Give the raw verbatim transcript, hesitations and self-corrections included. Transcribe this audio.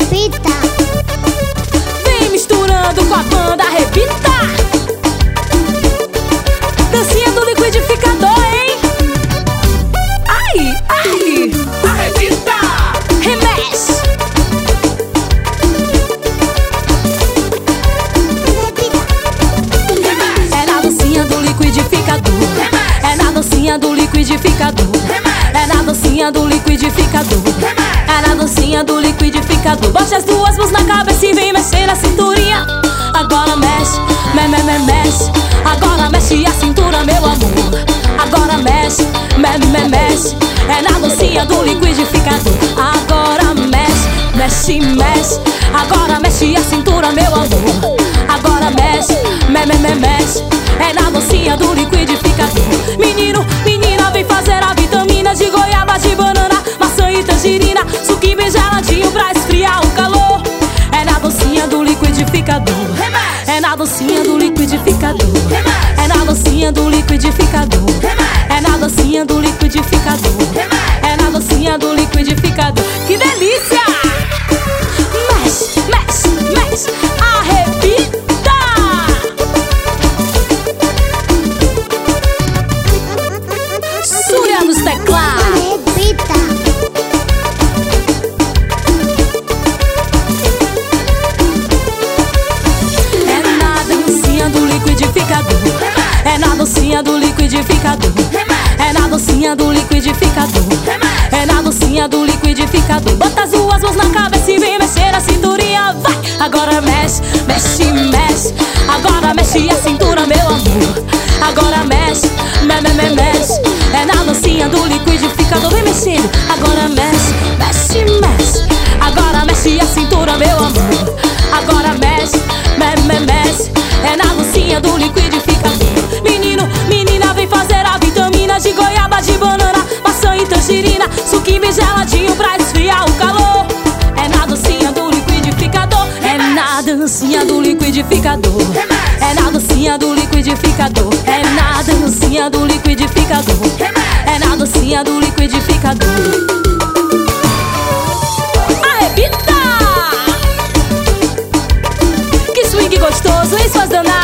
Arrebita. Vem misturando com a banda Arrebita. Dancinha do liquidificador, hein? Ai, ai. Arrebita. Remexe. É na dancinha do liquidificador. É na dancinha do liquidificador. É na dancinha do liquidificador. É na dancinha do liquidificador. Bote as duas mãos na cabeça e vem mexer na cinturinha. Agora mexe, me, me, me, mexe. Agora mexe a cintura, meu amor. Agora mexe, me, me, mexe. É na dancinha do liquidificador. Agora mexe, mexe, mexe. Agora mexe a cintura, meu amor. Agora mexe, me, me, me, mexe. É na dancinha do liquidificador. Menino, menina, vem fazer a vitamina de goiaba, de banana, maçã e tangerina, suquinho bem geladinho pra esfriar o calor. É na dancinha do liquidificador. É na dancinha do liquidificador. É na dancinha do liquidificador. É na dancinha do liquidificador. É na dancinha do liquidificador. Que delícia! Mexe, mexe, mexe. Arrebita! Súria nos teclados. Arrebita. É na dancinha do liquidificador. É na dancinha do liquidificador. É na dancinha do liquidificador. É na dancinha do liquidificador. Bota as duas mãos na cabeça e vem mexer a cinturinha. Vai! Agora mexe, mexe, mexe. Agora mexe a cintura, meu amor. Agora mexe, me, me, me, mexe. É na dancinha do liquidificador. Vem mexendo. Agora mexe, mexe, mexe. Agora mexe a cintura, meu amor. Agora mexe, me, me, mexe. É na dancinha do liquidificador. Menino, menina, vem fazer a vitamina de goiaba, de banana, maçã e tangerina, suquinho bem geladinho pra esfriar o calor. É na dancinha do liquidificador. É na dancinha do liquidificador. É na dancinha do liquidificador. É na dancinha do liquidificador. É na dancinha do liquidificador. Arrebita! Que swing gostoso, hein, suas danadas?